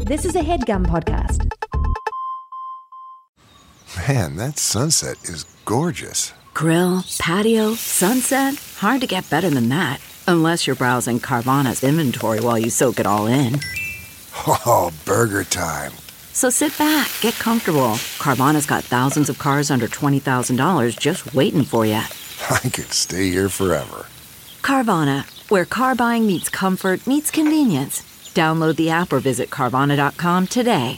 This is a HeadGum podcast. Man, that sunset is gorgeous. Grill, patio, sunset. Hard to get better than that. Unless you're browsing Carvana's inventory while you soak it all in. Oh, burger time. So sit back, get comfortable. Carvana's got thousands of cars under $20,000 just waiting for you. I could stay here forever. Carvana, where car buying meets comfort meets convenience. Download the app or visit Carvana.com today.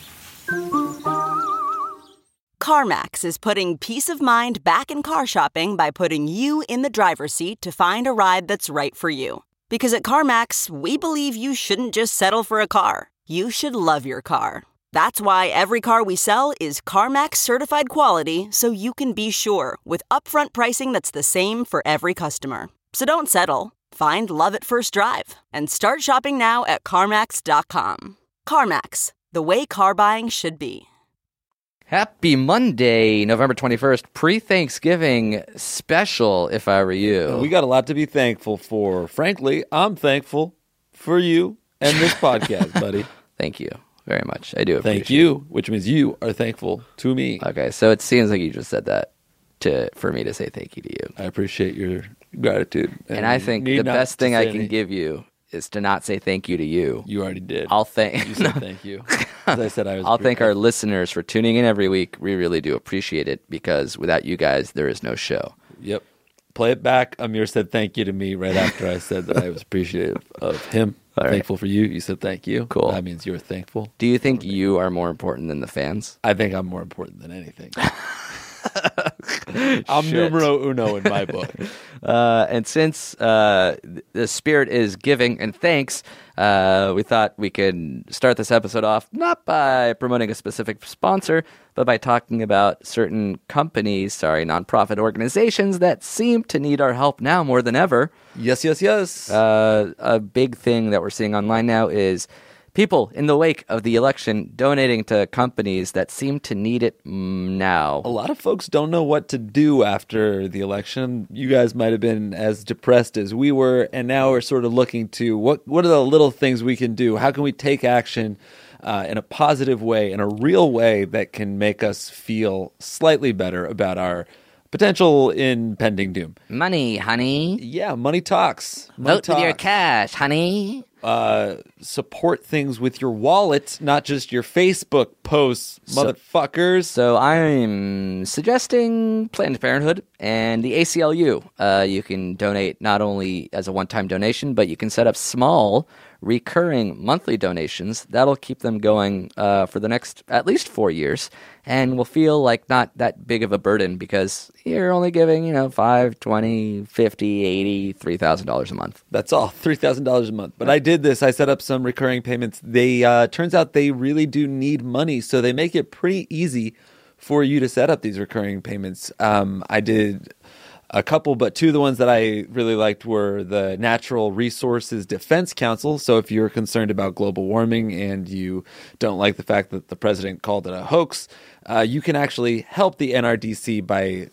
CarMax is putting peace of mind back in car shopping by putting you in the driver's seat to find a ride that's right for you. Because at CarMax, we believe you shouldn't just settle for a car. You should love your car. That's why every car we sell is CarMax certified quality, so you can be sure with upfront pricing that's the same for every customer. So don't settle. Find love at first drive and start shopping now at CarMax.com. CarMax, the way car buying should be. Happy Monday, November 21st, pre-Thanksgiving special, if I were you. We got a lot to be thankful for. Frankly, I'm thankful for you and this podcast, buddy. Thank you very much. I do appreciate it. Thank you, which means you are thankful to me. Okay, so it seems like you just said that for me to say thank you to you. I appreciate your gratitude. And I think the best thing I can give you is to not say thank you to you. You already did. I'll thank. You said thank you. As I said, I'll thank our listeners for tuning in every week. We really do appreciate it because without you guys, there is no show. Yep. Play it back. Amir said thank you to me right after I said that I was appreciative of him. Thankful for you. You said thank you. Cool. That means you're thankful. Do you think you are more important than the fans? I think I'm more important than anything. I'm numero uno in my book. And since the spirit is giving and thanks, we thought we could start this episode off not by promoting a specific sponsor, but by talking about certain nonprofit organizations that seem to need our help now more than ever. Yes, yes, yes. A big thing that we're seeing online now is people in the wake of the election donating to companies that seem to need it now. A lot of folks don't know what to do after the election. You guys might have been as depressed as we were, and now we're sort of looking to what are the little things we can do? How can we take action in a positive way, in a real way that can make us feel slightly better about our potential impending doom? Money, honey. Yeah, money talks. Vote with your cash, honey. Support things with your wallet, not just your Facebook posts, motherfuckers. So I'm suggesting Planned Parenthood and the ACLU. You can donate not only as a one-time donation, but you can set up small, recurring monthly donations. That'll keep them going for the next at least 4 years, and will feel like not that big of a burden because you're only giving, $5, $20, $50, $80, $3,000 a month. That's all, $3,000 a month. But I did this. I set up some recurring payments. They turns out they really do need money, so they make it pretty easy for you to set up these recurring payments. I did a couple, but two of the ones that I really liked were the Natural Resources Defense Council. So if you're concerned about global warming and you don't like the fact that the president called it a hoax, you can actually help the NRDC by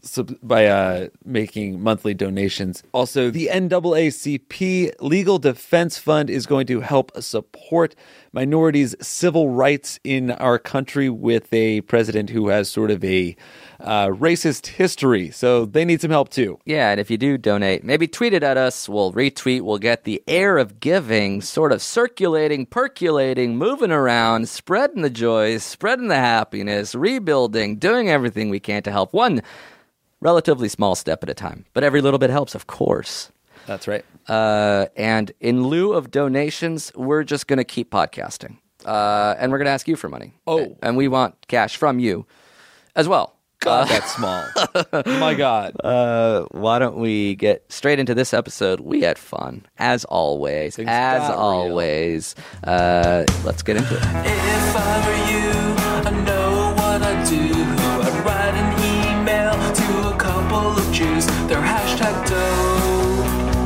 making monthly donations. Also, the NAACP Legal Defense Fund is going to help support minorities' civil rights in our country with a president who has sort of a racist history. So they need some help too. Yeah, and if you do donate, maybe tweet it at us. We'll retweet. We'll get the air of giving sort of circulating, percolating, moving around, spreading the joys, spreading the happiness, rebuilding, doing everything we can to help one relatively small step at a time. But every little bit helps, of course. That's right. And in lieu of donations, we're just going to keep podcasting. And we're going to ask you for money. Oh. And we want cash from you as well. God, that's small. My God. Why don't we get straight into this episode? We had fun, as always. Things as got always. Let's get into it. If I were you, I know what I'd do. I'd write an email to a couple of Jews. Their hashtag dough.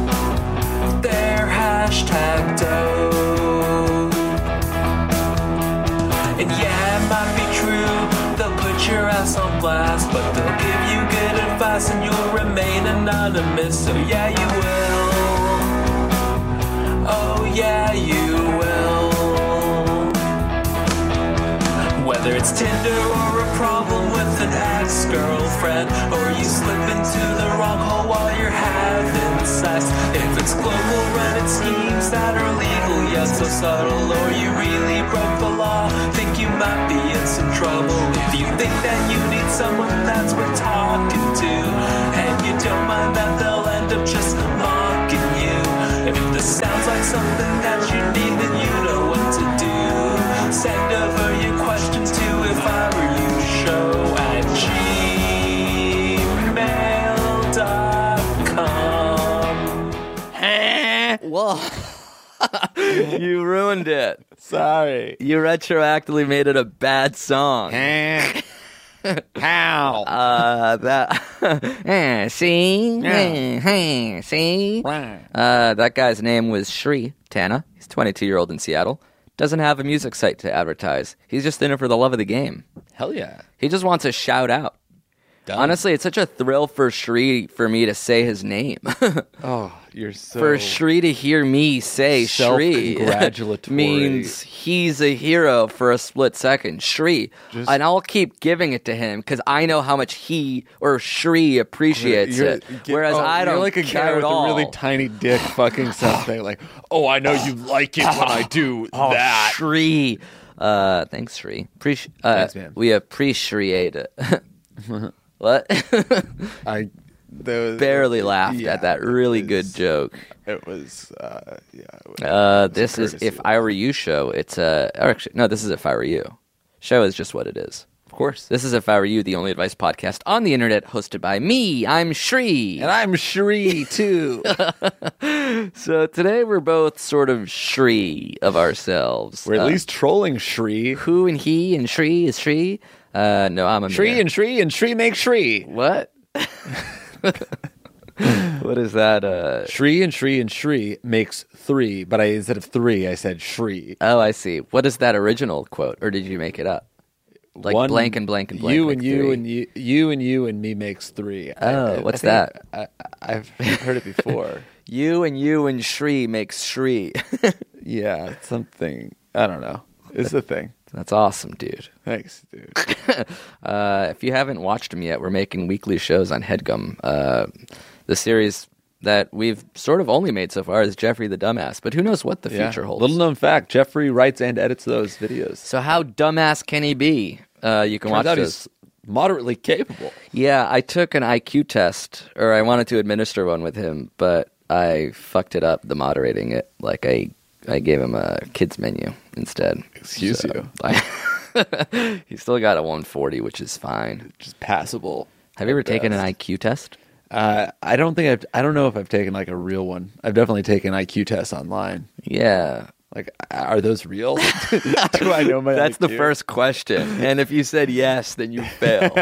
Their hashtag dough. And yeah, it might be true. They'll put your ass on blast, but they'll give you good advice and you'll remain anonymous. So yeah, you will. Oh yeah, you will. it's Tinder or a problem with an ex-girlfriend, or you slip into the wrong hole while you're having sex. If it's global Reddit schemes that are legal yet so subtle, or you really broke the law, think you might be in some trouble. If you think that you need someone that's worth talking to, and you don't mind that they'll end up just mocking you, if this sounds like something that you need, then you know what to do. Send over your question to If I Were You show at gmail.com. Whoa. You ruined it. Sorry. You retroactively made it a bad song. How? See? See? That guy's name was Shri Tana. He's a 22-year-old in Seattle. Doesn't have a music site to advertise. He's just in it for the love of the game. Hell yeah. He just wants a shout out. Done. Honestly, it's such a thrill for Shri for me to say his name. Oh, you're so... For Shri to hear me say Shri self-congratulatory. means he's a hero for a split second. Shri. And I'll keep giving it to him because I know how much he or Shri appreciates it. Whereas I don't You're like a care guy with at all. a really tiny dick fucking something. Like, oh, I know you like it when I do that. Shri. Thanks, Shri. Thanks, man. We appreciate it. What? I barely laughed at that really good joke. It was, yeah. This is If I Were You show. It's or actually, no, this is If I Were You. Show is just what it is. Of course. This is If I Were You, the only advice podcast on the internet, hosted by me. I'm Shri. And I'm Shri, too. So today we're both sort of Shri of ourselves. We're at least trolling Shri. Who and he and Shri is Shri? No, I'm a Shri and Shri make Shri. What? What is that? Shri and Shri makes 3, but instead of 3, I said Shri. Oh, I see. What is that original quote, or did you make it up? Like One, blank and blank and blank. You make and you 3. and you and you and me makes 3. Oh, what's think that? I've heard it before. You and Shri makes Shri. Yeah, it's something. I don't know. It's a thing. That's awesome, dude. Thanks, dude. If you haven't watched them yet, we're making weekly shows on HeadGum. The series that we've sort of only made so far is Jeffrey the Dumbass, but who knows what the future holds. Little known fact, Jeffrey writes and edits those videos. So how dumbass can he be? You can watch out those. he's moderately capable. Yeah, I took an IQ test, or I wanted to administer one with him, but I fucked it up, the moderating it. Like I gave him a kids menu instead. Excuse you. He still got a 140, which is fine. Just passable. Have you ever taken an IQ test? I don't know if I've taken like a real one. I've definitely taken IQ tests online. Yeah. Like, are those real? Do I know my That's IQ? the first question. And if you said yes, then you fail.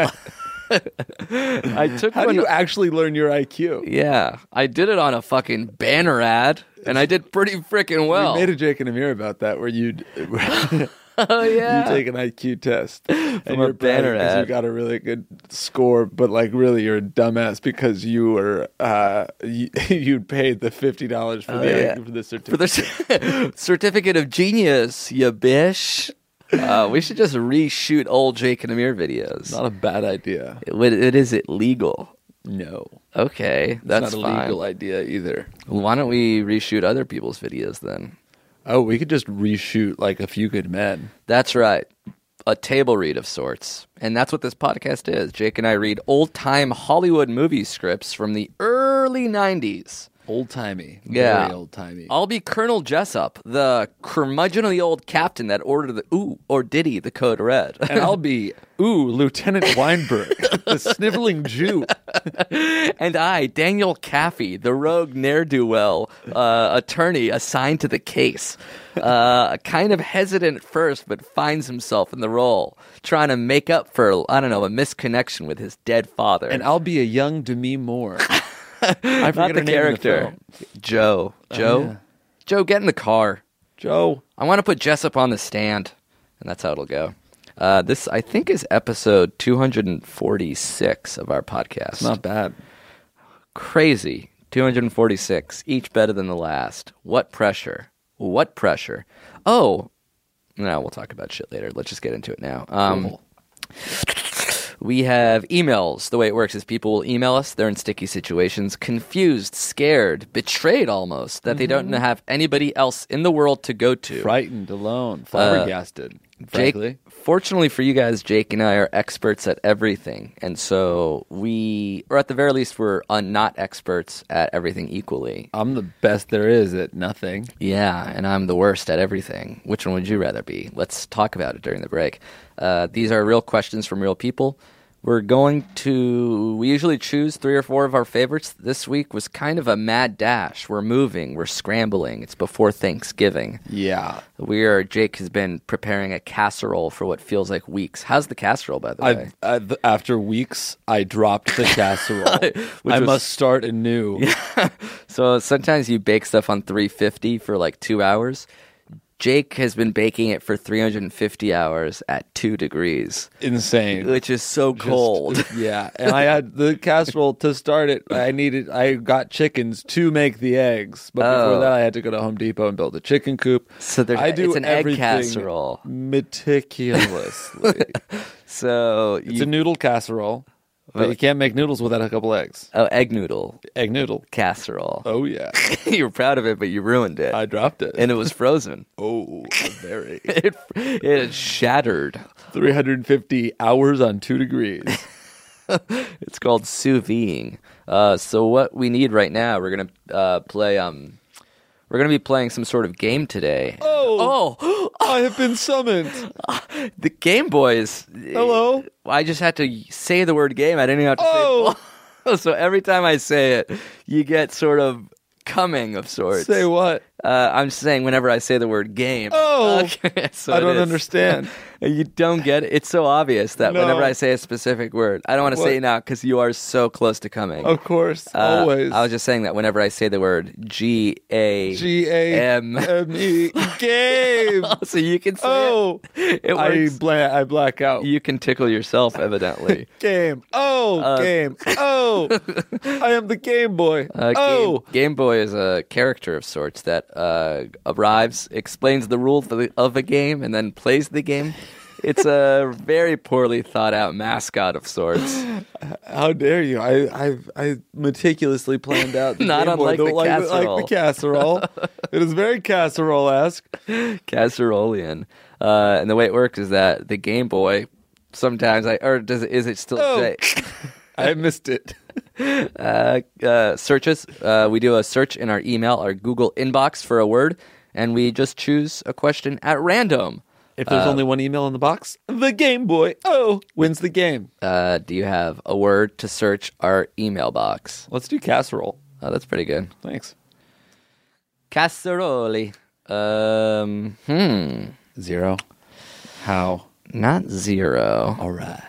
I took How one. do you actually learn your IQ? Yeah. I did it on a fucking banner ad, and I did pretty freaking well. We made a Jake and Amir about that, where you Oh, yeah. you take an IQ test and a you're banner because ad. you got a really good score, but like really you're a dumbass because you were you paid the $50 for for the certificate. For the certificate of genius, you bish. We should just reshoot old Jake and Amir videos. Not a bad idea. Is it legal? No, Okay, that's it's not a fine. legal idea either. Why don't we reshoot other people's videos then? Oh, we could just reshoot like A Few Good Men. That's right. A table read of sorts. And that's what this podcast is. Jake and I read old-time Hollywood movie scripts from the early 90s. Old timey, Yeah. very old timey. I'll be Colonel Jessup, the curmudgeonly old captain that ordered the code red. And I'll be Lieutenant Weinberg, the sniveling Jew. And I, Daniel Caffey, the rogue ne'er-do-well attorney assigned to the case. Kind of hesitant at first, but finds himself in the role, trying to make up for, a misconnection with his dead father. And I'll be a young Demi Moore. I forget not her the name in character. film. Joe. Yeah. Joe, get in the car. Joe. I want to put Jessup on the stand. And that's how it'll go. This, I think, is episode 246 of our podcast. Not bad. Crazy. 246. Each better than the last. What pressure. What pressure. Oh, No, we'll talk about shit later. Let's just get into it now. Cool. We have emails. The way it works is people will email us. They're in sticky situations, confused, scared, betrayed almost, that they don't have anybody else in the world to go to. Frightened, alone, flabbergasted. Frankly. Jake, fortunately for you guys, Jake and I are experts at everything. And so or at the very least, we're not experts at everything equally. I'm the best there is at nothing. Yeah, and I'm the worst at everything. Which one would you rather be? Let's talk about it during the break. These are real questions from real people. We usually choose 3 or 4 of our favorites. This week was kind of a mad dash. We're moving, we're scrambling. It's before Thanksgiving. Yeah. Jake has been preparing a casserole for what feels like weeks. How's the casserole, by the way? After weeks, I dropped the casserole. I must start anew. Yeah. So sometimes you bake stuff on 350 for like 2 hours. Jake has been baking it for 350 hours at 2 degrees. Insane. Which is so cold. Yeah. And I had the casserole to start it. I got chickens to make the eggs. But before that, I had to go to Home Depot and build a chicken coop. So it's an egg casserole. Meticulously. So it's a noodle casserole. But you can't make noodles without a couple eggs. Oh, egg noodle. Egg noodle. Casserole. Oh, yeah. You were proud of it, but you ruined it. I dropped it. And it was frozen. Oh, very. It shattered. 350 hours on 2 degrees. It's called sous videing. So what we need right now, we're going to play... We're going to be playing some sort of game today. Oh! I have been summoned. The Game Boys. Hello? I just had to say the word game. I didn't even have to say... So every time I say it, you get sort of coming of sorts. Say what? I'm saying whenever I say the word game. Oh! Okay, so I don't understand. You don't get it? It's so obvious that No. whenever I say a specific word, I don't want to say it now because you are so close to coming. Of course. Always. I was just saying that whenever I say the word G-A-M-E, game. so you can say it. It works. I black out. You can tickle yourself, evidently. Game. Game. I am the Game Boy. Game Boy is a character of sorts that arrives, explains the rules of a game, and then plays the game. It's a very poorly thought out mascot of sorts. How dare you? I meticulously planned out the Not Game Boy, unlike the casserole. like the casserole. It is very casserole-esque. Casserolean. And the way it works is that the Game Boy sometimes is it still I missed it. Searches. We do a search in our email, our Google inbox for a word, and we just choose a question at random. If there's only one email in the box, the Game Boy wins the game. Do you have a word to search our email box? Let's do casserole. Oh, that's pretty good. Thanks. Casserole. 0. How? Not 0. All right.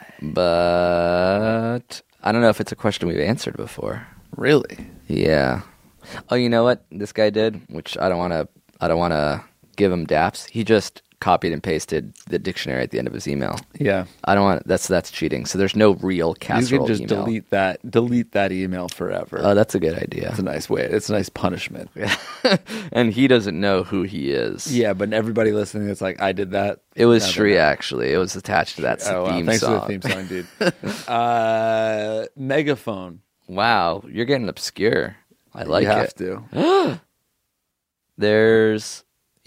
But I don't know if it's a question we've answered before. Really? Yeah. Oh, you know what this guy did, which I don't want to give him daps. He just copied and pasted the dictionary at the end of his email. Yeah. I don't want that's cheating. So there's no real casserole You can just email. delete that email forever. Oh, that's a good idea. It's a nice way. It's a nice punishment. And he doesn't know who he is. Yeah, but everybody listening is like, I did that. It was Shri, actually. It was attached to that theme Thanks song. for the theme song, dude. Megaphone. Wow, you're getting obscure. I like you it. have to. There's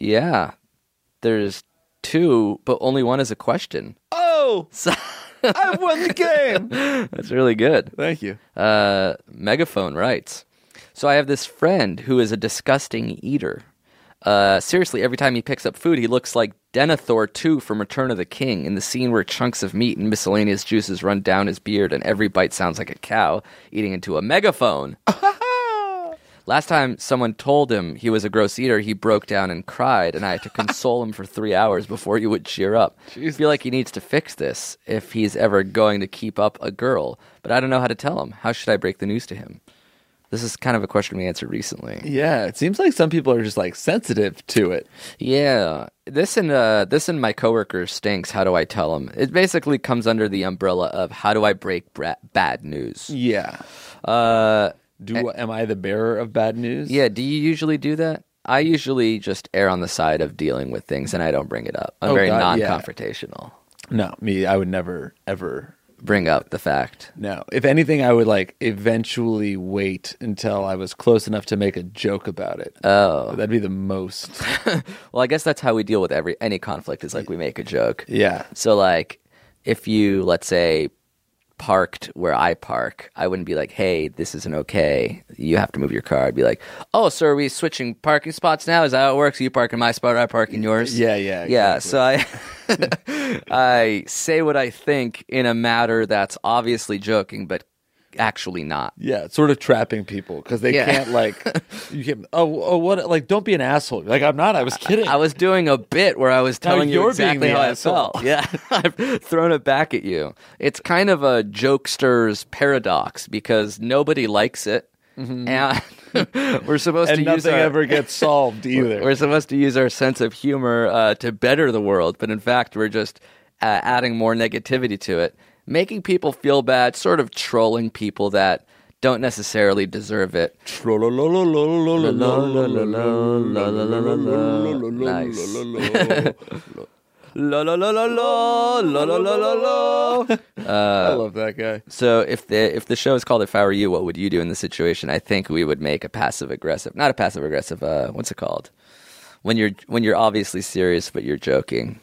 2, but only one is a question. Oh! I've won the game! That's really good. Thank you. Megaphone writes, so I have this friend who is a disgusting eater. Seriously, every time he picks up food, he looks like Denethor 2 from Return of the King in the scene where chunks of meat and miscellaneous juices run down his beard and every bite sounds like a cow eating into a megaphone. Last time someone told him he was a gross eater, he broke down and cried, and I had to console him for 3 hours before he would cheer up. I feel like he needs to fix this if he's ever going to keep up a girl, but I don't know how to tell him. How should I break the news to him? This is kind of a question we answered recently. Yeah, it seems like some people are just like sensitive to it. Yeah, this and my coworker stinks. How do I tell him? It basically comes under the umbrella of how do I break bad news? Yeah. Am I the bearer of bad news? Yeah. Do you usually do that? I usually just err on the side of dealing with things, and I don't bring it up. I'm very God, yeah. non-confrontational. No, me, I would never, ever. Bring up the fact. No. If anything, I would like eventually wait until I was close enough to make a joke about it. Oh. That'd be the most. Well, I guess that's how we deal with any conflict is like we make a joke. Yeah. So like if you, let's say, parked where I park, I wouldn't be like, hey, this isn't okay. You have to move your car. I'd be like, oh, so are we switching parking spots now? Is that how it works? You park in my spot, I park in yours? Yeah, Yeah, exactly. so I say what I think in a matter that's obviously joking, but actually not. Yeah, it's sort of trapping people because they can't like, you can't, what, like, don't be an asshole. Like, I'm not, I was kidding. I was doing a bit where I was telling you you're exactly being the how I asshole. felt. Yeah, I've thrown it back at you. It's kind of a jokester's paradox because nobody likes it, and we're supposed and to use nothing our, ever gets solved either. We're supposed to use our sense of humor to better the world, but in fact, we're just adding more negativity to it, making people feel bad, sort of trolling people that don't necessarily deserve it. La la la la la la la la la la. I love that guy. So if the show is called If I Were You, what would you do in this situation? I think we would make a passive aggressive, not a passive aggressive. What's it called? When you're obviously serious but you're joking.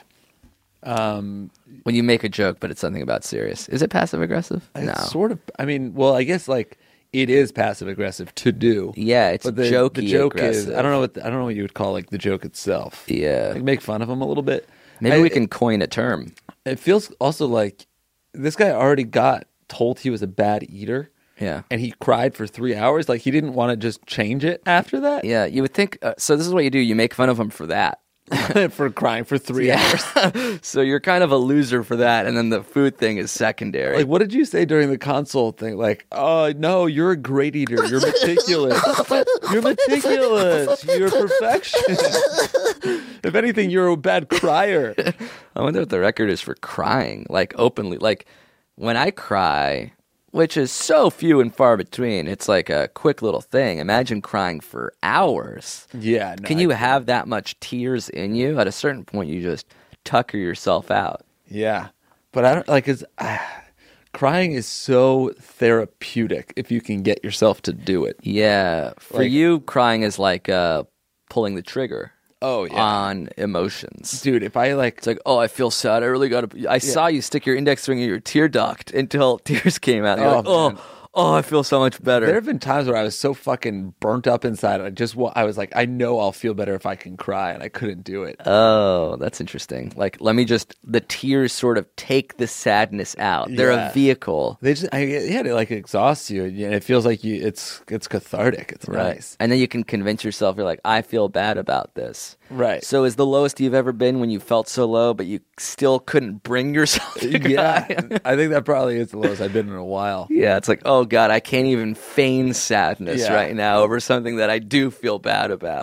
When you make a joke but it's something about serious, is it passive aggressive? No. It's sort of. I mean, well, I guess like it is passive aggressive to do. Yeah, it's but jokey the joke aggressive. is. I don't know what you would call like the joke itself. Yeah. Like make fun of him a little bit. Maybe we can coin a term. It feels also like this guy already got told he was a bad eater. Yeah. And he cried for 3 hours. Like he didn't want to just change it after that. Yeah, you would think. So this is what you do. You make fun of him for that. For crying for 3 hours. So you're kind of a loser for that, and then the food thing is secondary. Like, what did you say during the console thing? Like, oh, no, you're a great eater. You're meticulous. You're meticulous. You're a perfectionist. If anything, you're a bad crier. I wonder what the record is for crying, like openly. Like when I cry, which is so few and far between, it's like a quick little thing. Imagine crying for hours. Yeah. No, Can you have that much tears in you? At a certain point, you just tucker yourself out. Yeah. But I don't like, crying is so therapeutic if you can get yourself to do it. Yeah. For Like- you, crying is like pulling the trigger. Oh, yeah. On emotions. Dude, if I like, It's like, oh, I feel sad. I really got to. I saw you stick your index finger in your tear duct until tears came out. You're like, man. oh, I feel so much better. there have been times where I was so fucking burnt up inside. I was like, I know I'll feel better if I can cry, and I couldn't do it. Oh, that's interesting. Like, the tears sort of take the sadness out. They're Yeah. a vehicle. They just, it like exhausts you, and it feels like it's cathartic. It's nice. And then you can convince yourself, you're like, I feel bad about this. Right. So is the lowest you've ever been when you felt so low, but you still couldn't bring yourself to cry? Yeah, I think that probably is the lowest I've been in a while. Yeah, it's like, oh God, I can't even feign sadness Yeah. right now over something that I do feel bad about.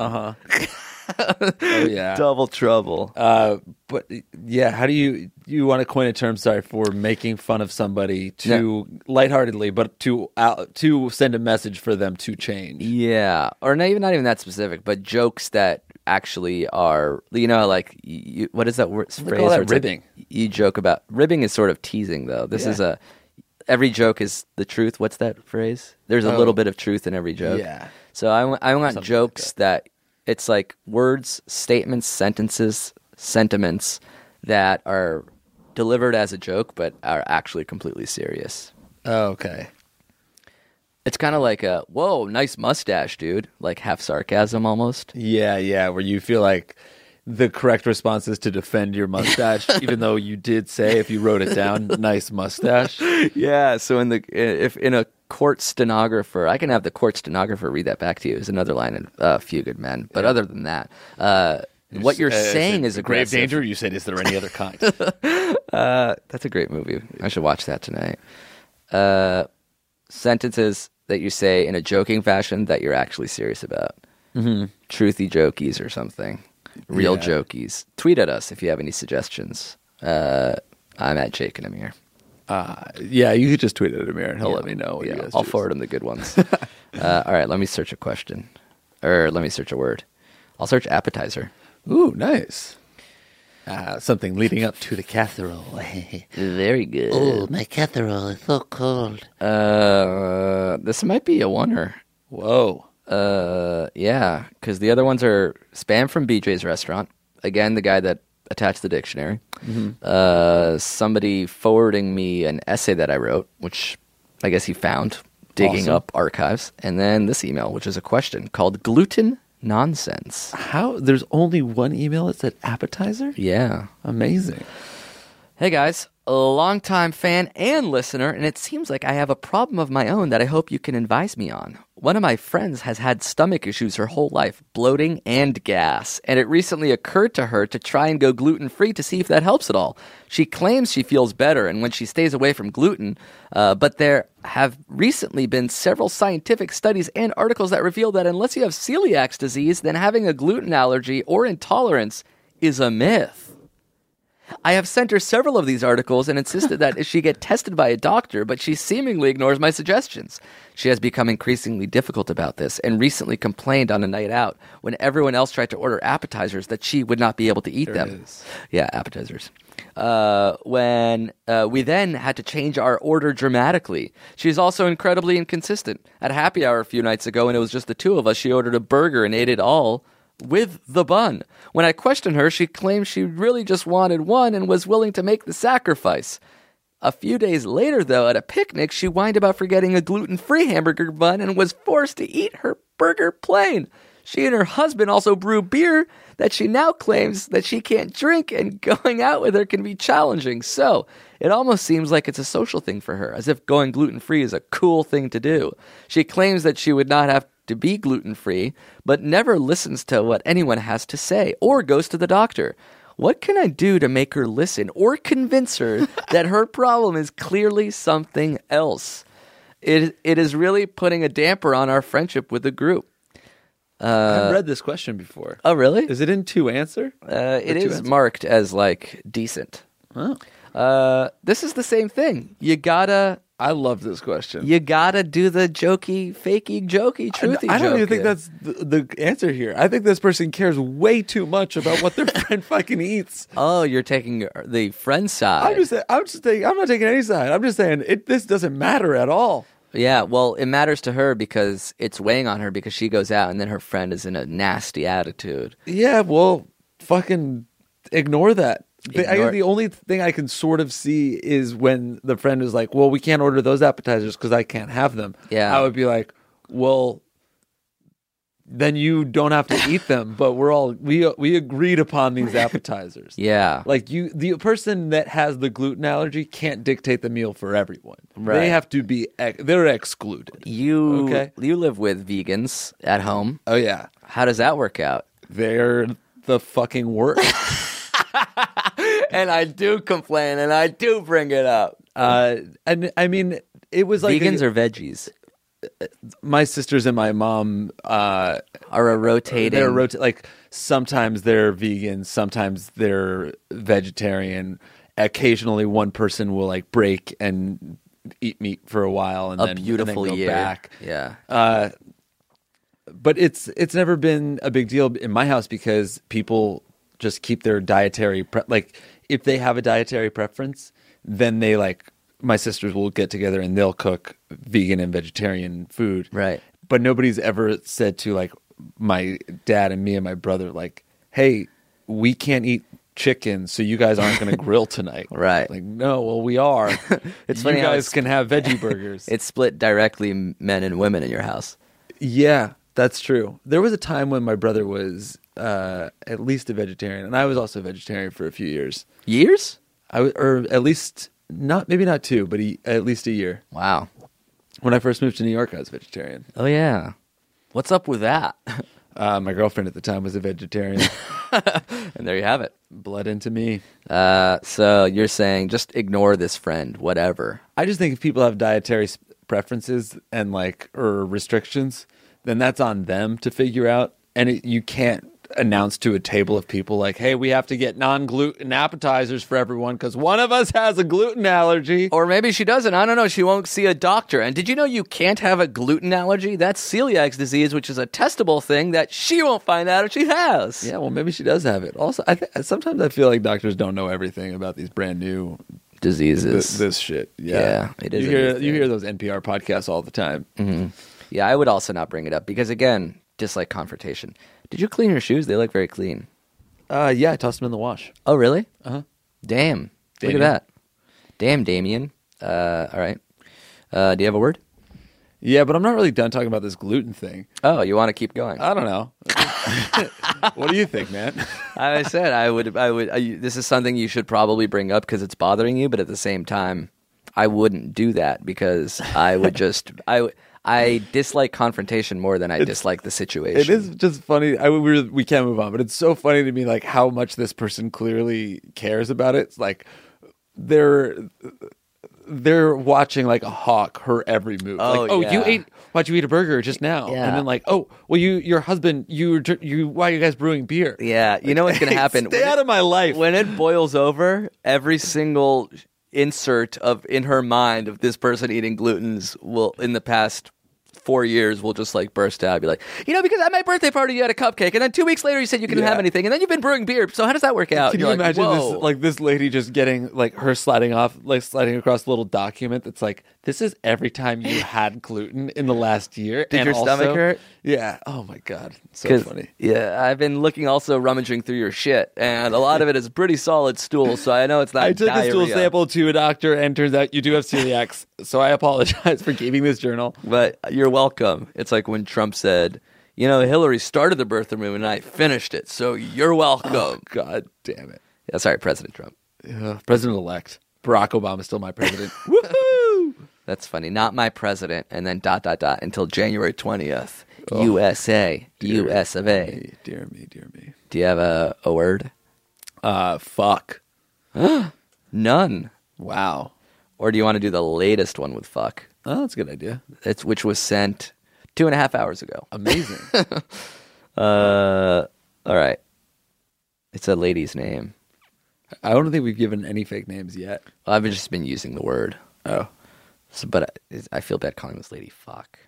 Oh yeah. Double trouble. But yeah, how do you want to coin a term? Sorry, for making fun of somebody lightheartedly, but to send a message for them to change. Yeah, or not even that specific, but jokes that actually are, like what is that word phrase? call that where it's like ribbing. you joke about ribbing is sort of teasing though. This is every joke is the truth. What's that phrase? There's a little bit of truth in every joke. Yeah. So I want Something jokes that it's like words, statements, sentences, sentiments that are delivered as a joke but are actually completely serious. Oh, okay. It's kind of like a, whoa, nice mustache, dude. Like half sarcasm almost. Yeah, where you feel like the correct response is to defend your mustache, even though you did say, if you wrote it down, nice mustache. Yeah, so if in a court stenographer, I can have the court stenographer read that back to you is another line in A Few Good Men. But other than that, what you're saying is grave aggressive. danger. You said, is there any other kind? That's a great movie. I should watch that tonight. Sentences that you say in a joking fashion that you're actually serious about. Mm-hmm. Truthy jokies or something. Real Yeah. jokies. Tweet at us if you have any suggestions. I'm at Jake and Amir. Yeah, you could just tweet at Amir and he'll let me know what you guys I'll choose. forward him the good ones. All right, let me search a question. Or let me search a word. I'll search appetizer. Ooh, nice. Something leading up to the casserole. Very good. Oh, my casserole is so cold. This might be a oneer. Whoa. Yeah, because the other ones are spam from BJ's restaurant. Again, the guy that attached the dictionary. Somebody forwarding me an essay that I wrote, which I guess he found digging up archives. And then this email, which is a question called Gluten Nonsense. How? There's only one email that said appetizer? Yeah. Amazing. Hey guys, a longtime fan and listener, and it seems like I have a problem of my own that I hope you can advise me on. One of my friends has had stomach issues her whole life, bloating and gas, and it recently occurred to her to try and go gluten-free to see if that helps at all. She claims she feels better and when she stays away from gluten, but there have recently been several scientific studies and articles that reveal that unless you have celiac disease, then having a gluten allergy or intolerance is a myth. I have sent her several of these articles and insisted that she get tested by a doctor, but she seemingly ignores my suggestions. She has become increasingly difficult about this and recently complained on a night out when everyone else tried to order appetizers that she would not be able to eat them. Yeah, appetizers. When we then had to change our order dramatically. She's also incredibly inconsistent. At happy hour a few nights ago, when it was just the two of us, she ordered a burger and ate it all with the bun. When I questioned her, she claimed she really just wanted one and was willing to make the sacrifice. A few days later, though, at a picnic, she whined about forgetting a gluten-free hamburger bun and was forced to eat her burger plain. She and her husband also brew beer that she now claims that she can't drink, and going out with her can be challenging. So, it almost seems like it's a social thing for her, as if going gluten-free is a cool thing to do. She claims that she would not have to be gluten-free, but never listens to what anyone has to say or goes to the doctor. What can I do to make her listen or convince her that her problem is clearly something else? It is really putting a damper on our friendship with the group. I've read this question before. Oh, really? Is it in to answer? It is marked as like decent. Oh. This is the same thing. I love this question. You gotta do the jokey, fakey, jokey, truthy I don't even joke. think that's the answer here. I think this person cares way too much about what their friend fucking eats. Oh, you're taking the friend side. I'm not taking any side. I'm just saying this doesn't matter at all. Yeah, well, it matters to her because it's weighing on her because she goes out and then her friend is in a nasty attitude. Yeah, well, fucking ignore that. I guess the only thing I can sort of see is when the friend is like, well, we can't order those appetizers because I can't have them. Yeah. I would be like, well, then you don't have to eat them, but we agreed upon these appetizers. Yeah. Like the person that has the gluten allergy can't dictate the meal for everyone. Right. They have to be, they're excluded. You live with vegans at home. Oh, yeah. How does that work out? They're the fucking worst. And I do complain and I do bring it up. And I mean, it was like vegans or veggies? My sisters and my mom are a rotating. They're like sometimes they're vegan, sometimes they're vegetarian. Occasionally, one person will like break and eat meat for a while, and then beautiful and then go year. back. Yeah. But it's never been a big deal in my house because people just keep their dietary like if they have a dietary preference, then they my sisters will get together and they'll cook vegan and vegetarian food. Right. But nobody's ever said to like my dad and me and my brother like, hey, we can't eat chicken, so you guys aren't going to grill tonight. Right. Like, no, well, we are. It's you funny how guys can have veggie burgers. It's split directly men and women in your house. Yeah, that's true. There was a time when my brother was at least a vegetarian, and I was also a vegetarian for a few years. Years? Or at least maybe not 2, but at least a year. Wow. When I first moved to New York, I was vegetarian. Oh yeah. What's up with that? My girlfriend at the time was a vegetarian. And there you have it. Blood into me. So you're saying just ignore this friend, whatever. I just think if people have dietary preferences and or restrictions, then that's on them to figure out. And you can't announce to a table of people like, hey, we have to get non-gluten appetizers for everyone because one of us has a gluten allergy. Or maybe she doesn't. I don't know. She won't see a doctor. And did you know you can't have a gluten allergy? That's celiac disease, which is a testable thing that she won't find out if she has. Yeah, well, maybe she does have it. Also, sometimes I feel like doctors don't know everything about these brand new diseases. This shit. Yeah, it is. You hear those NPR podcasts all the time. Mm-hmm. Yeah, I would also not bring it up because, again, dislike confrontation. Did you clean your shoes? They look very clean. Yeah, I tossed them in the wash. Oh, really? Uh-huh. Damn. Damien. Look at that. Damn, Damien. All right. Do you have a word? Yeah, but I'm not really done talking about this gluten thing. Oh, you want to keep going? I don't know. What do you think, man? I said I would. This is something you should probably bring up because it's bothering you, but at the same time, I wouldn't do that because I would just I dislike confrontation more than I dislike the situation. It is just funny. We can't move on, but it's so funny to me, like how much this person clearly cares about it. It's like they're watching like a hawk her every move. Oh, like, yeah. Why'd you eat a burger just now? Yeah. And then like, oh, well, your husband, why are you guys brewing beer? Yeah, you know what's going to happen? Stay out of my life. When it boils over, every single insert in her mind of this person eating glutens will, in the past 4 years, will just like burst out. Be like, because at my birthday party you had a cupcake, and then 2 weeks later you said you couldn't have anything, and then you've been brewing beer. So how does that work out? Can you imagine this lady just getting like her sliding across a little document that's like, this is every time you had gluten in the last year. Did your stomach hurt? Yeah. Oh my God. So funny. Yeah, I've been rummaging through your shit, and a lot of it is pretty solid stool. So I know it's not. I took diarrhea. a stool sample to a doctor, and turns out you do have celiac. So I apologize for keeping this journal. But you're welcome. It's like when Trump said, Hillary started the birther movement and I finished it. So you're welcome. Oh, God damn it. Yeah, sorry, President Trump. President-elect. Barack Obama's still my president. Woohoo! That's funny. Not my president, and then ... until January 20th. USA. US of A. Dear me. Do you have a word? Fuck. None. Wow. Or do you want to do the latest one with fuck? Oh, that's a good idea. Which was sent 2.5 hours ago. Amazing. All right. It's a lady's name. I don't think we've given any fake names yet. Well, I've just been using the word. Oh. But I feel bad calling this lady fuck.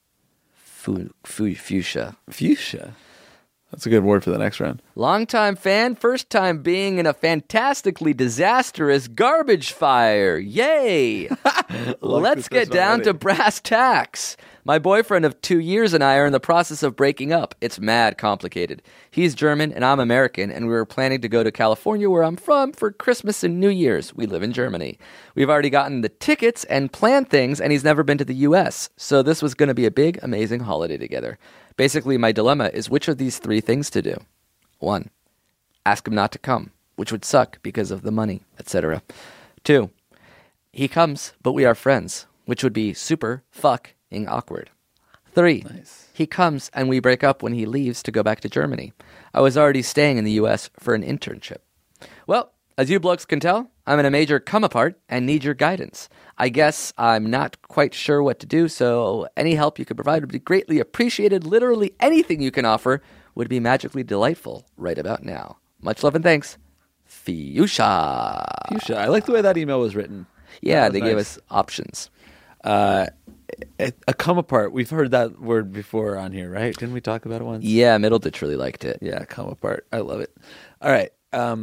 Fuchsia. Fuchsia. That's a good word for the next round. Longtime fan, first time being in a fantastically disastrous garbage fire. Yay! Let's get down to brass tacks. My boyfriend of 2 years and I are in the process of breaking up. It's mad complicated. He's German and I'm American, and we were planning to go to California, where I'm from, for Christmas and New Year's. We live in Germany. We've already gotten the tickets and planned things, and he's never been to the U.S., so this was going to be a big, amazing holiday together. Basically, my dilemma is which of these 3 things to do. 1, ask him not to come, which would suck because of the money, etc. 2, he comes, but we are friends, which would be super fucking awkward. 3, he comes and we break up when he leaves to go back to Germany. I was already staying in the U.S. for an internship. Well, as you blokes can tell, I'm in a major come apart and need your guidance. I guess I'm not quite sure what to do, so any help you could provide would be greatly appreciated. Literally anything you can offer would be magically delightful right about now. Much love and thanks. Fuchsia. Fuchsia. I like the way that email was written. Yeah, they gave us options. A come apart. We've heard that word before on here, right? Didn't we talk about it once? Yeah, Middleditch really liked it. Yeah, come apart. I love it. All right.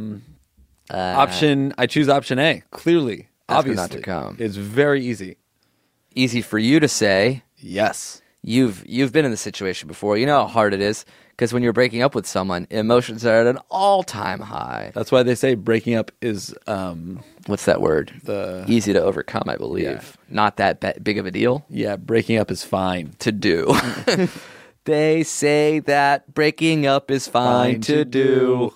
I choose option A. Clearly, obviously, not to come. It's very easy. Easy for you to say. Yes. You've been in this situation before. You know how hard it is, because when you're breaking up with someone, emotions are at an all-time high. That's why they say breaking up is what's that word? Easy to overcome, I believe. Yeah. Not that big of a deal. Yeah, breaking up is fine to do. They say that breaking up is fine to do.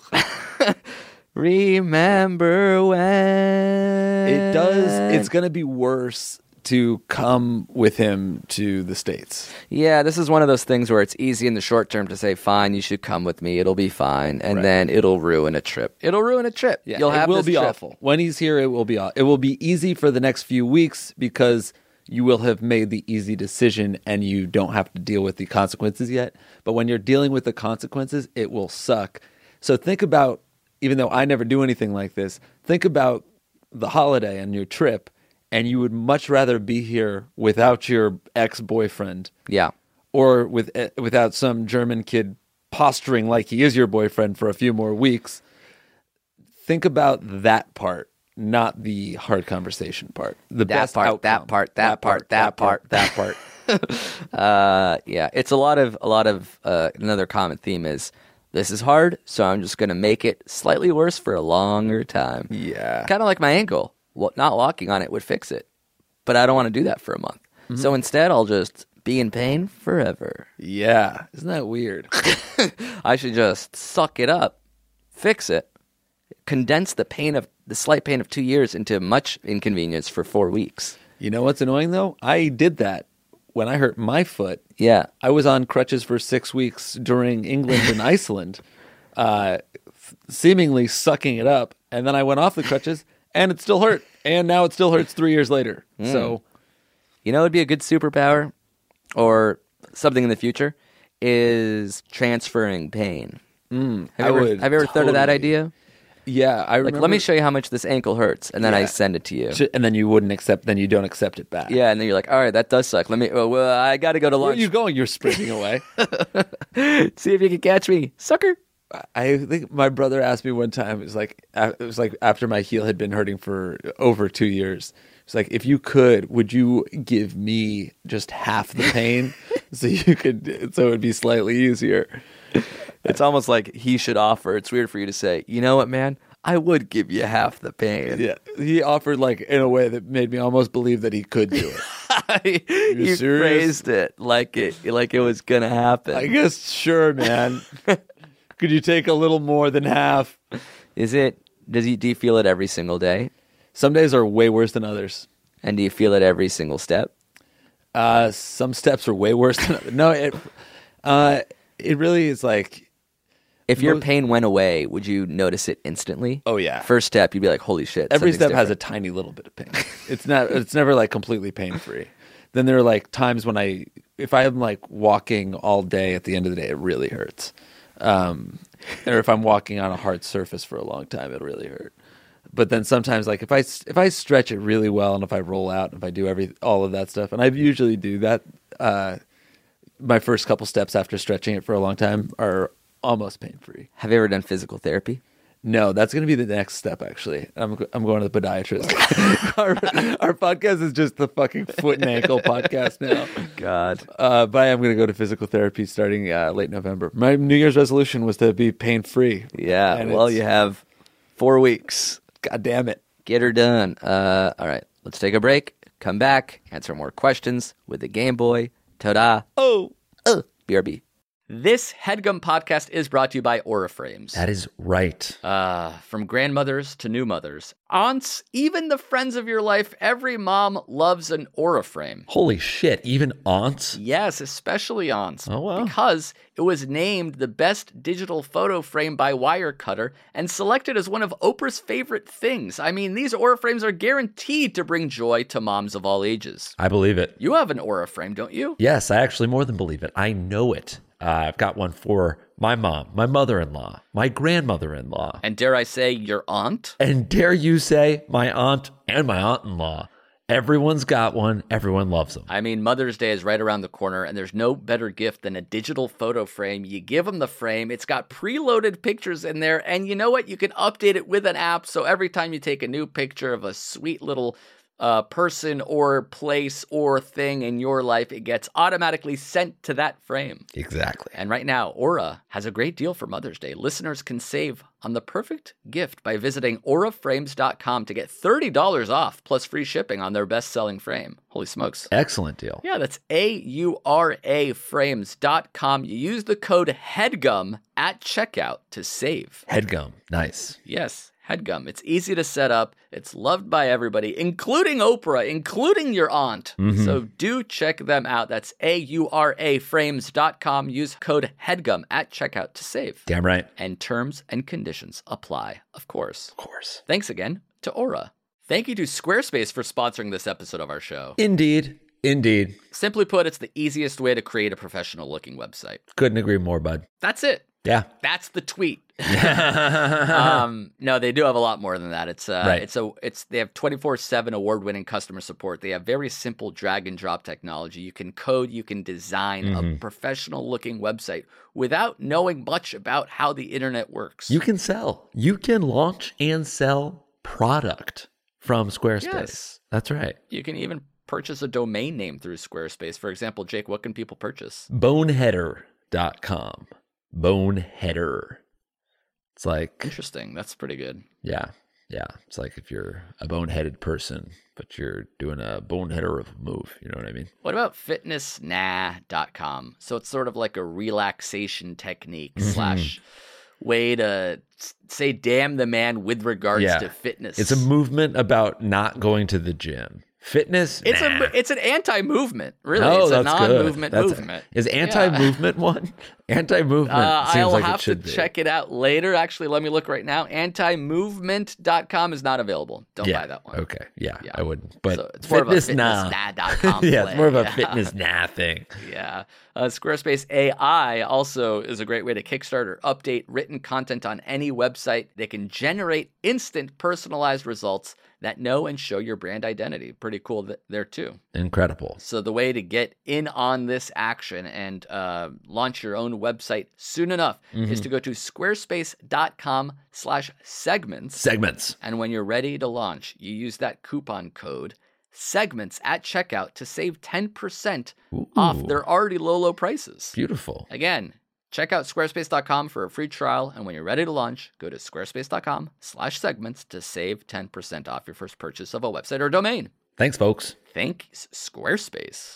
Remember when it does. It's going to be worse to come with him to the States. Yeah, this is one of those things where it's easy in the short term to say, fine, you should come with me. It'll be fine. And then it'll ruin a trip. Yeah, it will be awful. When he's here, it will be awful. It will be easy for the next few weeks because you will have made the easy decision and you don't have to deal with the consequences yet. But when you're dealing with the consequences, it will suck. So think about, even though I never do anything like this, think about the holiday and your trip, and you would much rather be here without your ex-boyfriend. Yeah. Or without some German kid posturing like he is your boyfriend for a few more weeks. Think about that part, not the hard conversation part. The best outcome. That part. Yeah, it's a lot of another common theme is this is hard, so I'm just going to make it slightly worse for a longer time. Yeah. Kind of like my ankle. Well, not walking on it would fix it, but I don't want to do that for a month. Mm-hmm. So instead, I'll just be in pain forever. Yeah. Isn't that weird? I should just suck it up, fix it, condense the slight pain of 2 years into much inconvenience for 4 weeks. You know what's annoying, though? I did that when I hurt my foot. Yeah. I was on crutches for 6 weeks during England and Iceland, seemingly sucking it up. And then I went off the crutches, and it still hurt. And now it still hurts 3 years later. So, you know, it'd be a good superpower or something in the future is transferring pain. Have you ever thought of that idea? Yeah, I remember. Like, let me show you how much this ankle hurts, and then I send it to you. And then you wouldn't accept. Then you don't accept it back. Yeah, and then you're like, all right, that does suck. Well, I got to go to lunch. Where are you going? You're sprinting away. See if you can catch me, sucker. I think my brother asked me one time. It was like after my heel had been hurting for over 2 years. It's like, if you could, would you give me just half the pain so it would be slightly easier? It's almost like he should offer. It's weird for you to say, you know what, man? I would give you half the pain. Yeah, he offered like in a way that made me almost believe that he could do it. You phrased it like it was gonna happen. I guess, sure, man. Could you take a little more than half? Do you feel it every single day? Some days are way worse than others. And do you feel it every single step? Some steps are way worse than others. No, it really is like, if your pain went away, would you notice it instantly? Oh, yeah. First step, you'd be like, holy shit. Every step has different. a tiny little bit of pain. It's never like completely pain-free. Then there are like times when if I'm like walking all day, at the end of the day, it really hurts. Or if I'm walking on a hard surface for a long time, it'll really hurt. But then sometimes, like if I stretch it really well, and if I roll out, and if I do all of that stuff, and I usually do that, my first couple steps after stretching it for a long time are almost pain-free. Have you ever done physical therapy? No, that's going to be the next step, actually. I'm going to the podiatrist. our podcast is just the fucking foot and ankle podcast now. God. But I am going to go to physical therapy starting late November. My New Year's resolution was to be pain-free. Yeah, and well, you have 4 weeks. God damn it. Get her done. All right, let's take a break. Come back, answer more questions with the Game Boy. Ta-da. BRB. This HeadGum podcast is brought to you by Aura Frames. That is right. From grandmothers to new mothers, aunts, even the friends of your life, every mom loves an Aura frame. Holy shit, even aunts? Yes, especially aunts. Oh, wow. Because it was named the best digital photo frame by Wirecutter and selected as one of Oprah's favorite things. I mean, these Aura frames are guaranteed to bring joy to moms of all ages. I believe it. You have an Aura frame, don't you? Yes, I actually more than believe it. I know it. I've got one for my mom, my mother-in-law, my grandmother-in-law. And dare I say, your aunt? And dare you say, my aunt and my aunt-in-law. Everyone's got one. Everyone loves them. I mean, Mother's Day is right around the corner, and there's no better gift than a digital photo frame. You give them the frame. It's got preloaded pictures in there, and you know what? You can update it with an app, so every time you take a new picture of a sweet little person or place or thing in your life, it gets automatically sent to that frame. Exactly. And right now, Aura has a great deal for Mother's Day. Listeners can save on the perfect gift by visiting auraframes.com to get $30 off plus free shipping on their best-selling frame. Holy smokes. Excellent deal. Yeah, that's auraframes.com. You use the code HEADGUM at checkout to save. HeadGum. Nice. Yes. HeadGum. It's easy to set up. It's loved by everybody, including Oprah, including your aunt. Mm-hmm. So do check them out. That's auraframes.com. Use code HEADGUM at checkout to save. Damn right. And terms and conditions apply, of course. Of course. Thanks again to Aura. Thank you to Squarespace for sponsoring this episode of our show. Indeed. Simply put, it's the easiest way to create a professional-looking website. Couldn't agree more, bud. That's it. Yeah. That's the tweet. No, they do have a lot more than that. They have 24/7 award-winning customer support. They have very simple drag and drop technology. You can code, you can design a professional-looking website without knowing much about how the internet works. You can sell. You can launch and sell product from Squarespace. Yes. That's right. You can even purchase a domain name through Squarespace. For example, Jake, what can people purchase? Boneheader.com. Boneheader. It's like, Interesting. That's pretty good. yeah. It's like if you're a boneheaded person, but you're doing a boneheader of a move. You know what I mean? What about fitnessnah.com? So it's sort of like a relaxation technique slash way to say damn the man with regards to fitness. It's a movement about not going to the gym. Fitness. It's an anti-movement, really. Oh, it's a that's non-movement good. movement. Is anti-movement one? Anti-movement seems I'll like have it should to be. check it out later. Actually, let me look right now. Antimovement.com is not available. Don't buy that one. Okay. Yeah, I wouldn't. But So it's more of a fitness fitnessnah.com yeah, play. it's more of a fitness thing. Yeah. Squarespace AI also is a great way to kickstart or update written content on any website. They can generate instant personalized results that know and show your brand identity. Pretty cool there too. Incredible. So the way to get in on this action and launch your own website soon enough is to go to squarespace.com/segments. Segments. And when you're ready to launch, you use that coupon code segments at checkout to save 10% off their already low prices. Beautiful. Again, check out squarespace.com for a free trial. And when you're ready to launch, go to squarespace.com/segments to save 10% off your first purchase of a website or domain. Thanks, folks. Thanks, Squarespace.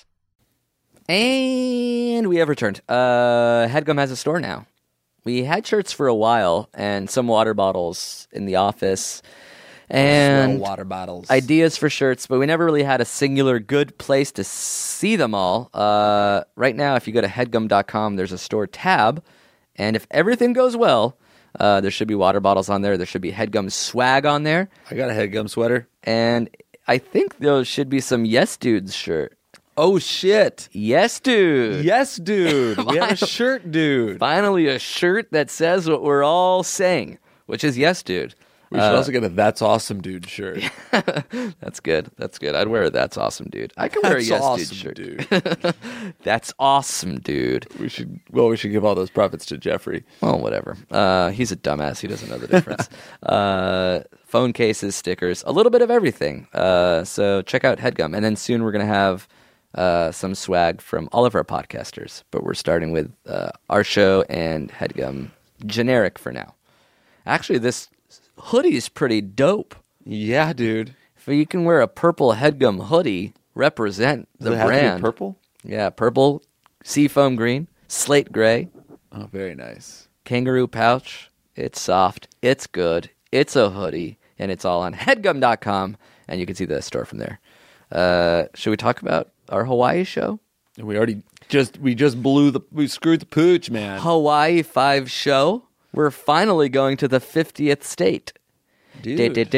And we have returned. HeadGum has a store now. We had shirts for a while and some water bottles in the office and water bottles. ideas for shirts, but we never really had a singular good place to see them all. Right now, if you go to headgum.com, there's a store tab, and if everything goes well, there should be water bottles on there. There should be HeadGum swag on there, I got a HeadGum sweater. and I think there should be some Yes Dudes shirt. Oh shit! Yes, dude. Yes, dude. We have a shirt, dude. Finally, a shirt that says what we're all saying, which is yes, dude. We should also get a "That's awesome, dude" shirt. That's good. That's good. I'd wear a That's Awesome, dude. I can wear a That's Yes, awesome, dude shirt. dude. That's awesome, dude. We should give all those profits to Jeffrey. Well, whatever. He's a dumbass. He doesn't know the difference. Phone cases, stickers, a little bit of everything. So check out HeadGum. And then soon we're going to have some swag from all of our podcasters. But we're starting with our show and HeadGum generic for now. Actually, this hoodie is pretty dope. Yeah, dude. If you can wear a purple HeadGum hoodie, represent the Does it have brand. to be purple? Yeah, purple, seafoam green, slate gray, Oh, very nice. kangaroo pouch. It's soft. It's good. It's a hoodie. And it's all on headgum.com. And you can see the store from there. Should we talk about our Hawaii show? And we screwed the pooch, man. Hawaii 5 show. We're finally going to the 50th state. Dude. Do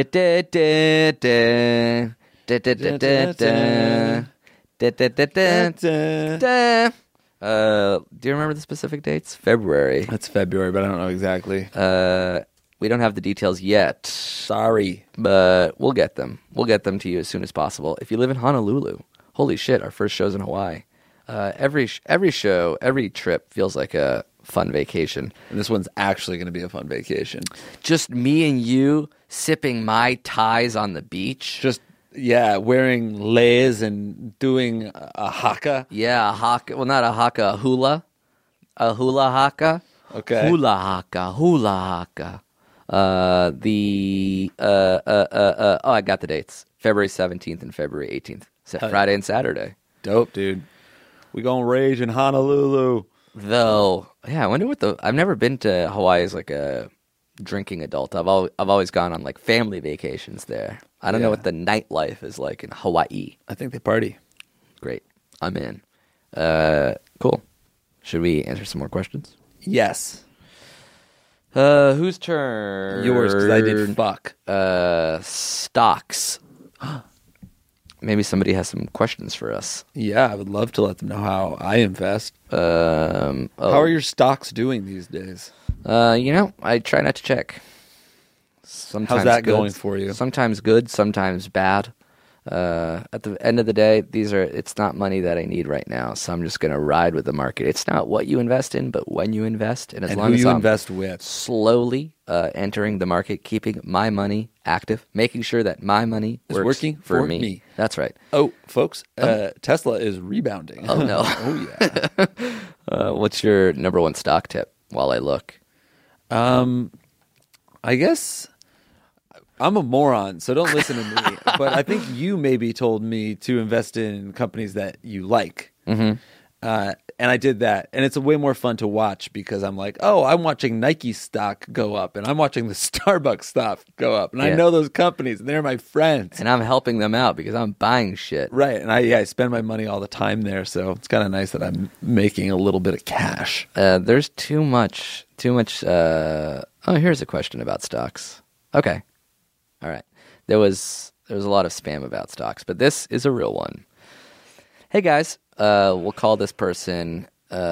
you remember the specific dates? February. That's February, but I don't know exactly. We don't have the details yet. Sorry. But we'll get them. We'll get them to you as soon as possible. If you live in Honolulu, holy shit, our first show's in Hawaii. Every show, every trip feels like a fun vacation. And this one's actually going to be a fun vacation. Just me and you sipping Mai Tais on the beach. Just, yeah, wearing leis and doing a haka. Yeah, a haka. Well, not a haka, a hula. A hula haka. Okay. Hula haka. Hula haka. I got the dates. February 17th and February 18th. Friday and Saturday. Dope, dude. We gonna rage in Honolulu. Though, yeah, I wonder what I've never been to Hawaii as like a drinking adult. I've always gone on like family vacations there. I don't know what the nightlife is like in Hawaii. I think they party. Great. I'm in. Cool. Should we answer some more questions? Yes. Whose turn? Yours, because I did fuck. Stocks. Maybe somebody has some questions for us. Yeah, I would love to let them know how I invest. How are your stocks doing these days? I try not to check. Sometimes How's that good, going for you? Sometimes good, sometimes bad. At the end of the day, it's not money that I need right now, so I'm just going to ride with the market. It's not what you invest in, but when you invest, and as long who as you I'm invest with. slowly entering the market, keeping my money active, making sure that my money Is works working for for me. me. That's right. Oh, folks, Tesla is rebounding. Oh no! Oh yeah. What's your number one stock tip? While I look, I guess I'm a moron, so don't listen to me. But I think you maybe told me to invest in companies that you like. Mm-hmm. And I did that. And it's way more fun to watch because I'm like, oh, I'm watching Nike stock go up and I'm watching the Starbucks stock go up. And I know those companies and they're my friends. and I'm helping them out because I'm buying shit. Right. And I spend my money all the time there. So it's kind of nice that I'm making a little bit of cash. There's too much. Here's a question about stocks. Okay. All right. There was a lot of spam about stocks, but this is a real one. Hey guys, we'll call this person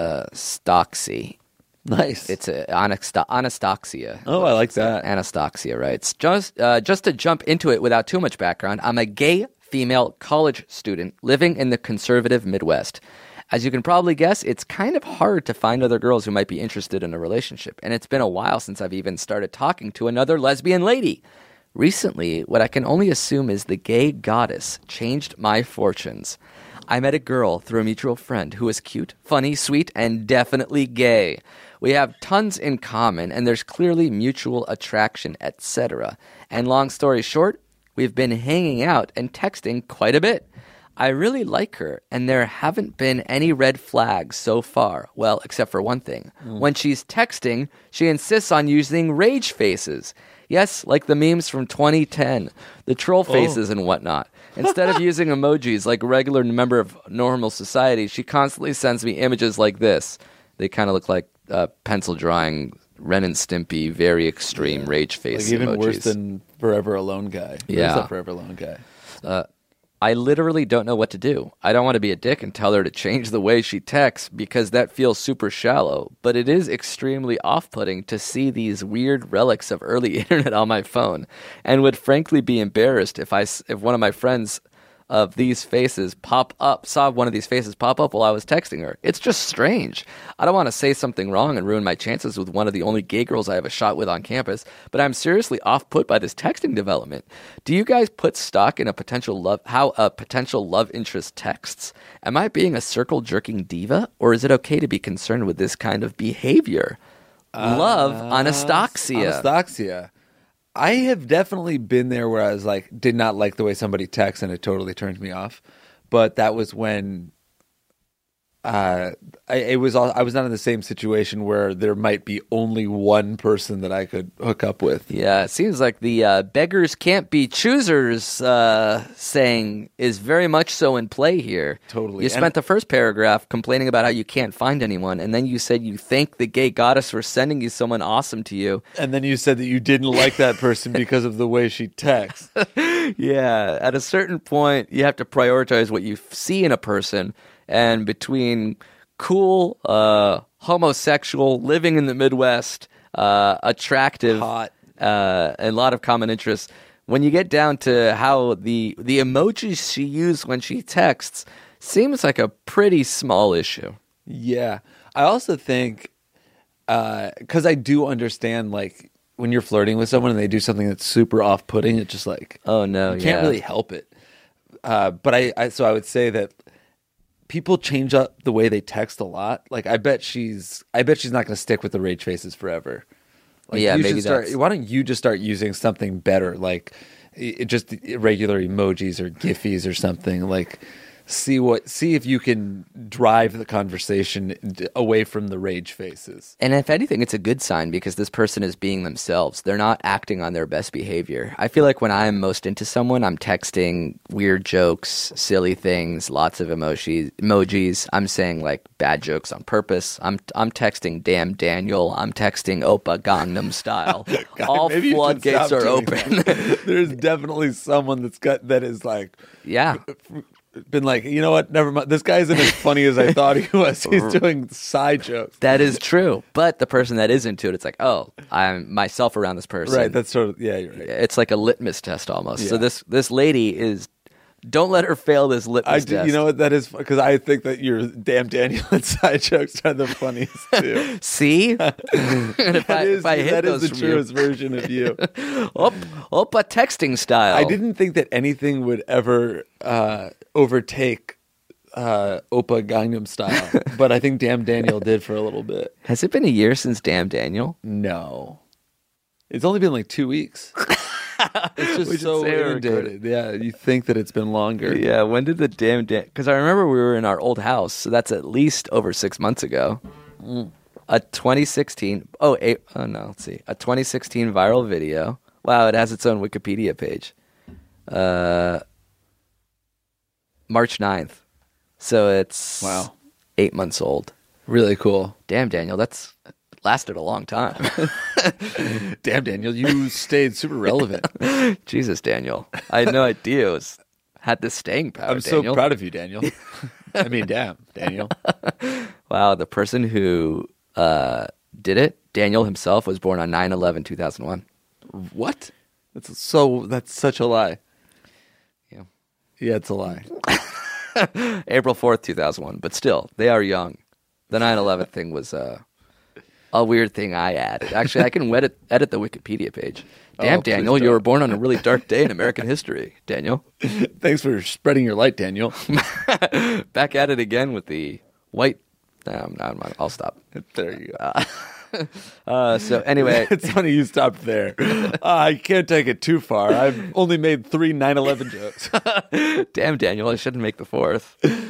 Stocksy. Nice. It's Anastasia. Oh, I like that. Anastasia writes, just to jump into it without too much background, I'm a gay female college student living in the conservative Midwest. As you can probably guess, it's kind of hard to find other girls who might be interested in a relationship, and it's been a while since I've even started talking to another lesbian lady. Recently, what I can only assume is the gay goddess changed my fortunes. I met a girl through a mutual friend who is cute, funny, sweet, and definitely gay. We have tons in common, and there's clearly mutual attraction, etc. And long story short, we've been hanging out and texting quite a bit. I really like her, and there haven't been any red flags so far. Well, except for one thing. When she's texting, she insists on using rage faces. Yes, like the memes from 2010, the troll faces and whatnot. Instead of using emojis like a regular member of normal society, she constantly sends me images like this. They kind of look like pencil drawing, Ren and Stimpy, very extreme rage face like even emojis. worse than Forever Alone guy. Yeah. Where's that Forever Alone guy? I literally don't know what to do. I don't want to be a dick and tell her to change the way she texts because that feels super shallow, but it is extremely off-putting to see these weird relics of early internet on my phone, and would frankly be embarrassed if one of my friends of these faces saw one of these faces pop up while I was texting her. It's just strange. I don't want to say something wrong and ruin my chances with one of the only gay girls I have a shot with on campus, but I'm seriously off-put by this texting development. Do you guys put stock in how a potential love interest texts? Am I being a circle-jerking diva, or is it okay to be concerned with this kind of behavior? Love, Anastasia. Anastasia. I have definitely been there where I was like, did not like the way somebody texts and it totally turned me off. But that was when I was not in the same situation where there might be only one person that I could hook up with. Yeah, it seems like the beggars can't be choosers saying is very much so in play here. Totally. You spent the first paragraph complaining about how you can't find anyone, and then you said you thank the gay goddess for sending you someone awesome to you. And then you said that you didn't like that person because of the way she texts. Yeah, at a certain point, you have to prioritize what you see in a person, and between cool, homosexual, living in the Midwest, attractive, Hot. And a lot of common interests. When you get down to how the emojis she used when she texts, seems like a pretty small issue. Yeah. I also think, because I do understand, like, when you're flirting with someone and they do something that's super off-putting, it's just like, Oh no, you can't really help it. But I would say that people change up the way they text a lot. Like, I bet she's not going to stick with the rage faces forever. Like, Yeah, you maybe should start. that's- Why don't you just start using something better, like just regular emojis or giffies or something, like see if you can drive the conversation away from the rage faces. And if anything, it's a good sign because this person is being themselves. They're not acting on their best behavior. I feel like when I'm most into someone, I'm texting weird jokes, silly things, lots of emojis. I'm saying like bad jokes on purpose. I'm texting damn Daniel. I'm texting Oppa Gangnam Style. God, all maybe you should floodgates stop are doing open. that. There's definitely someone that is like, Yeah. been like, you know what? Never mind. This guy isn't as funny as I thought he was. He's doing side jokes. That is true. But the person that is into it, it's like, oh, I'm myself around this person. Right. That's sort of, yeah, you're right. It's like a litmus test almost. So Yeah. this lady is, don't let her fail this litmus test. You know what that is? Because I think that your damn Daniel and side jokes are the funniest too. See? And if I hit that those is the from you- truest version of you. Oppa texting style. I didn't think that anything would ever overtake Oppa Gangnam Style, but I think Damn Daniel did for a little bit. Has it been a year since Damn Daniel? No. It's only been like 2 weeks. It's We just should so say it inundated. Yeah, you think that it's been longer. Yeah, when did the Damn Because I remember we were in our old house, so that's at least over 6 months ago. A 2016, let's see. A 2016 viral video. Wow, it has its own Wikipedia page. March 9th. So it's Wow. 8 months old. Really cool. Damn, Daniel, that's lasted a long time. Damn, Daniel, you stayed super relevant. Jesus, Daniel. I had no idea it had this staying power, I'm Daniel. so proud of you, Daniel. I mean, damn, Daniel. Wow, the person who did it, Daniel himself, was born on 9/11/2001. What? That's such a lie. Yeah. Yeah, it's a lie. April 4th, 2001. But still, they are young. The 9/11 thing was a weird thing I added. Actually, I can edit the Wikipedia page. Damn, Oh, please Daniel, you don't. were born on a really dark day in American history, Daniel. Thanks for spreading your light, Daniel. Back at it again with the white... No, I'll stop. There you go. So anyway... It's funny you stopped there. I can't take it too far. I've only made 3 9/11 jokes. Damn, Daniel, I shouldn't make the 4th.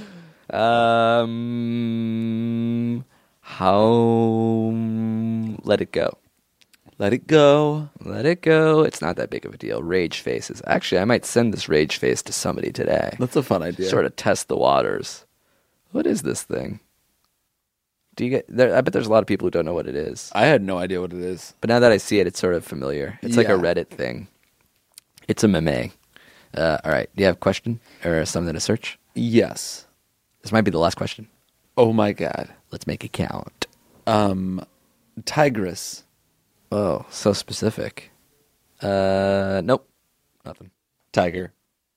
Let it go. Let it go. Let it go. It's not that big of a deal. Rage faces. Actually, I might send this rage face to somebody today. That's a fun idea. Sort of test the waters. What is this thing? Do you get there? I bet there's a lot of people who don't know what it is. I had no idea what it is. But now that I see it, it's sort of familiar. It's like a Yeah. Reddit thing. It's a meme. All right. Do you have a question or something to search? Yes. This might be the last question. Oh my God. Let's make it count. Tigress. Oh, so specific. Nope. Nothing. Tiger.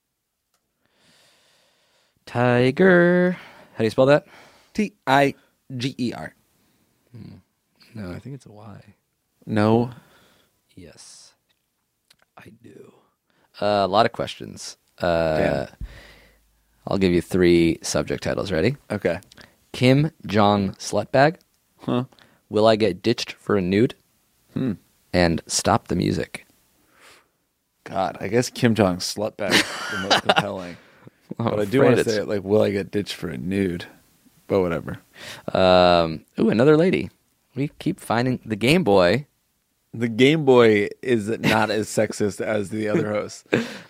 Tiger. How do you spell that? Tiger. No, I think it's a Y. No. Yes, I do. A lot of questions. Damn. I'll give you 3 subject titles. Ready? Okay. Kim Jong slutbag. Huh. Will I get ditched for a nude? And stop the music. God, I guess Kim Jong slutbag is the most compelling. I'm But I do afraid want to it's- say it like, will I get ditched for a nude? But whatever. Ooh, another lady. We keep finding the Game Boy. The Game Boy is not as sexist as the other hosts.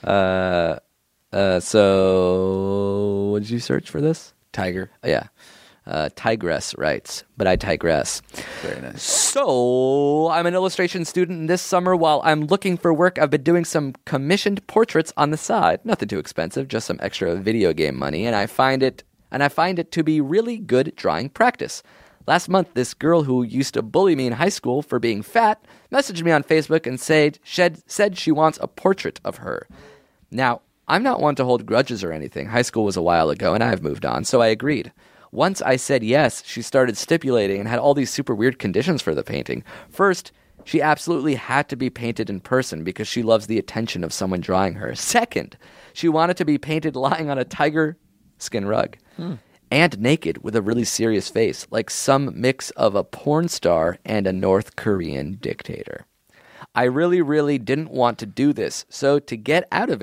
So, what did you search for this? Tiger. Yeah. Tigress writes, but I digress. Very nice. So, I'm an illustration student, and this summer, while I'm looking for work, I've been doing some commissioned portraits on the side. Nothing too expensive, just some extra video game money, and I find it to be really good drawing practice. Last month, this girl who used to bully me in high school for being fat messaged me on Facebook and said she wants a portrait of her. Now, I'm not one to hold grudges or anything. High school was a while ago, and I've moved on, so I agreed. Once I said yes, she started stipulating and had all these super weird conditions for the painting. First, she absolutely had to be painted in person because she loves the attention of someone drawing her. Second, she wanted to be painted lying on a tiger skin rug. And naked with a really serious face, like some mix of a porn star and a North Korean dictator. I really, really didn't want to do this, so to get out of it,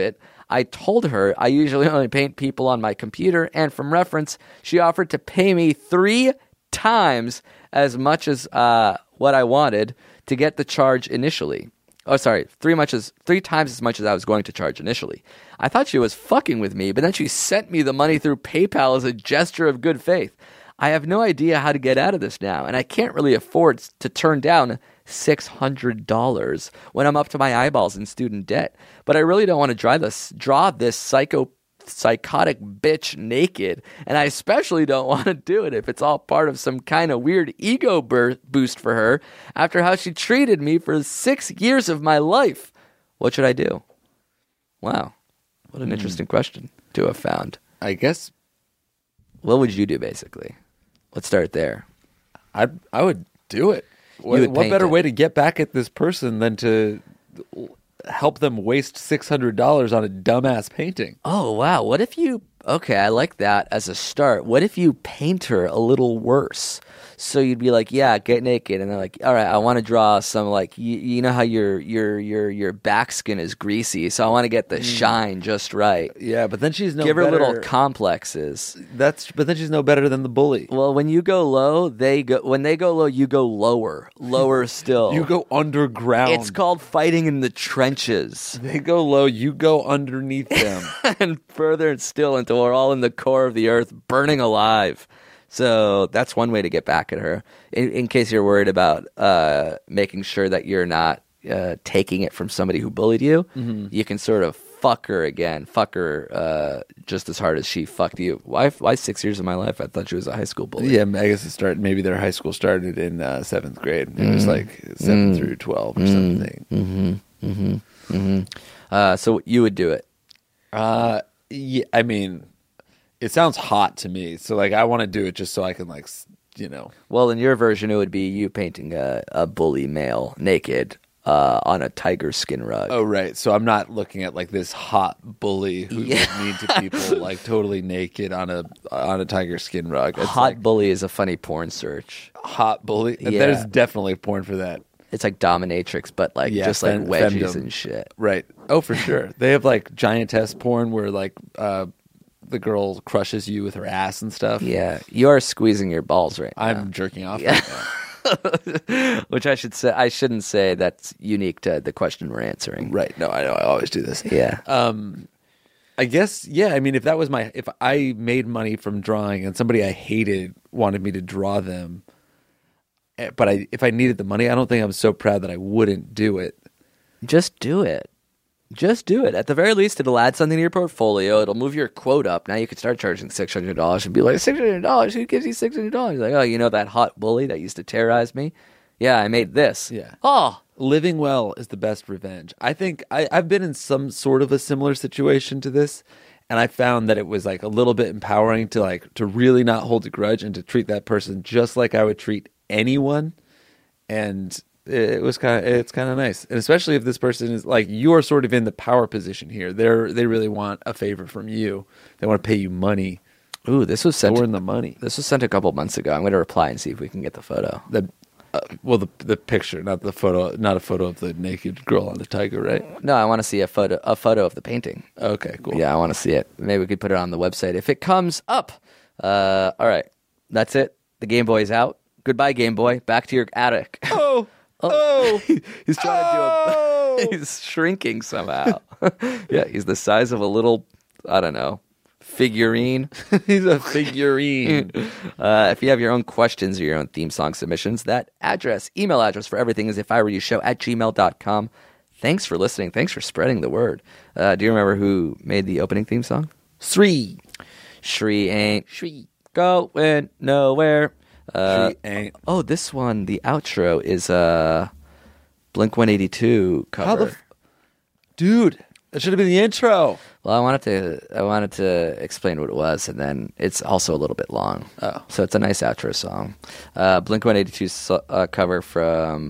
I told her I usually only paint people on my computer, and from reference, she offered to pay me 3 times as much as what I wanted to get the charge initially. Oh, sorry, 3 times as much as I was going to charge initially. I thought she was fucking with me, but then she sent me the money through PayPal as a gesture of good faith. I have no idea how to get out of this now, and I can't really afford to turn down $600 when I'm up to my eyeballs in student debt. But I really don't want to draw this psychotic bitch naked, and I especially don't want to do it if it's all part of some kind of weird ego boost for her after how she treated me for 6 years of my life. What should I do? Wow, what an interesting question to have found. I guess. What would you do, basically? Let's start there. I would do it. What better way to get back at this person than to help them waste $600 on a dumbass painting? Oh, wow. What if you... Okay, I like that as a start. What if you paint her a little worse? So you'd be like, yeah, get naked. And they're like, all right, I want to draw some, like, you know how your back skin is greasy, so I want to get the shine just right. Yeah, but then she's no Give her better. little complexes. But then she's no better than the bully. Well, when you go low, when they go low, you go lower. Lower still. You go underground. It's called fighting in the trenches. They go low, you go underneath them. And further still until we're all in the core of the earth, burning alive. So that's one way to get back at her. In case you're worried about making sure that you're not taking it from somebody who bullied you, you can sort of fuck her again. Fuck her just as hard as she fucked you. Why 6 years of my life? I thought she was a high school bully. Yeah, I guess maybe their high school started in 7th grade. It was like 7 through 12 or something. So you would do it? Yeah, I mean, it sounds hot to me. So, like, I want to do it just so I can, like, you know. Well, in your version, it would be you painting a bully male naked on a tiger skin rug. Oh, right. So I'm not looking at, like, this hot bully who's mean to people, like, totally naked on a tiger skin rug. It's Hot like, bully is a funny porn search. hot bully? Yeah. There's definitely porn for that. It's like dominatrix, but like just like wedgies femdom. and shit. Right. Oh, for sure. They have, like, giantess porn where, like, the girl crushes you with her ass and stuff. Yeah, you are squeezing your balls right now. I'm jerking off right now. Which I shouldn't say that's unique to the question we're answering. Right. No, I know. I always do this. Yeah. I guess, yeah. I mean, if I made money from drawing and somebody I hated wanted me to draw them, but if I needed the money, I don't think I'm so proud that I wouldn't do it. Just do it. Just do it. At the very least, it'll add something to your portfolio. It'll move your quote up. Now you could start charging $600 and be like, $600? Who gives you $600? Like, oh, you know that hot bully that used to terrorize me? Yeah, I made this. Yeah. Oh. Living well is the best revenge. I think I've been in some sort of a similar situation to this, and I found that it was, like, a little bit empowering to really not hold a grudge and to treat that person just like I would treat anyone. And it's kind of nice, and especially if this person is like, you're sort of in the power position here. They really want a favor from you. They want to pay you money. Ooh, this was sent. Storing the money. This was sent a couple months ago. I'm going to reply and see if we can get the photo. The picture, not the photo, not a photo of the naked girl on the tiger, right? No, I want to see a photo of the painting. Okay, cool. Yeah, I want to see it. Maybe we could put it on the website if it comes up. All right, that's it. The Game Boy's out. Goodbye, Game Boy. Back to your attic. Oh, He's trying to do he's shrinking somehow. Yeah, he's the size of a little, I don't know, figurine. He's a figurine. If you have your own questions or your own theme song submissions, that email address for everything is ifIwereYouShow@gmail.com. Thanks for listening. Thanks for spreading the word. Do you remember who made the opening theme song? Shri ain't going nowhere. ain't. Oh, this one, the outro is Blink-182 cover. Dude, that should have been the intro. Well, I wanted to explain what it was, and then it's also a little bit long. Oh. So it's a nice outro song. Blink-182 cover from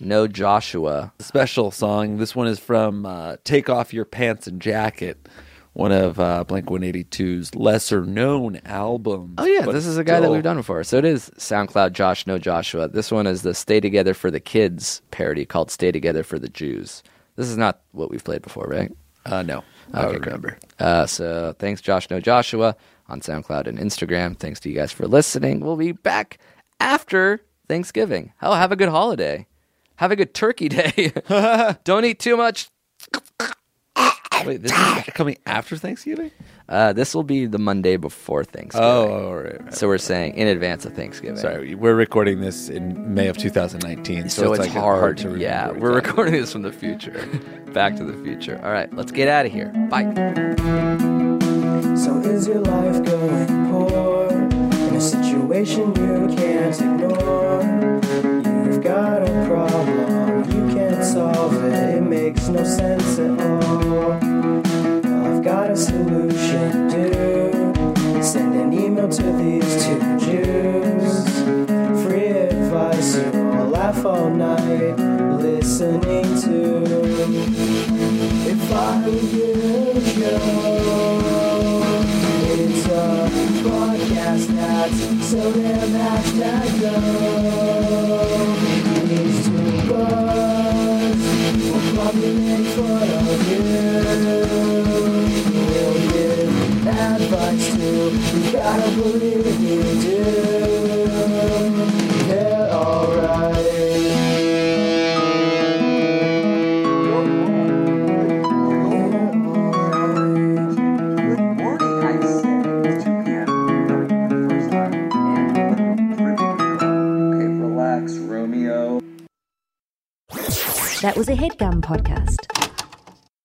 Joshua. Special song. This one is from Take Off Your Pants and Jacket, one of Blink-182's lesser-known albums. Oh, yeah, but this is a guy that still- we've done before. So it is SoundCloud Josh No Joshua. This one is the Stay Together for the Kids parody called Stay Together for the Jews. This is not what we've played before, right? No, I Okay, don't remember. So thanks, Josh No Joshua, on SoundCloud and Instagram. Thanks to you guys for listening. We'll be back after Thanksgiving. Oh, have a good holiday. Have a good turkey day. Don't eat too much. Wait, this is coming after Thanksgiving? This will be the Monday before Thanksgiving. Oh, right. So we're saying in advance of Thanksgiving. Sorry, we're recording this in May of 2019, So it's like hard to remember. Yeah, we're exactly. recording this from the future. Back to the future. All right, let's get out of here. Bye. So is your life going poor in a situation you can't ignore? You've got a problem, you can't solve it, it makes no sense at all. Well, I've got a solution, dude. Send an email to these two Jews. Free advice you'll laugh all night listening to. If I were you, Joe, it's a podcast that's so damn hashtag go. These two bugs will probably make fun of you. We'll give advice too, you gotta believe you do. They're alright. That was a HeadGum podcast.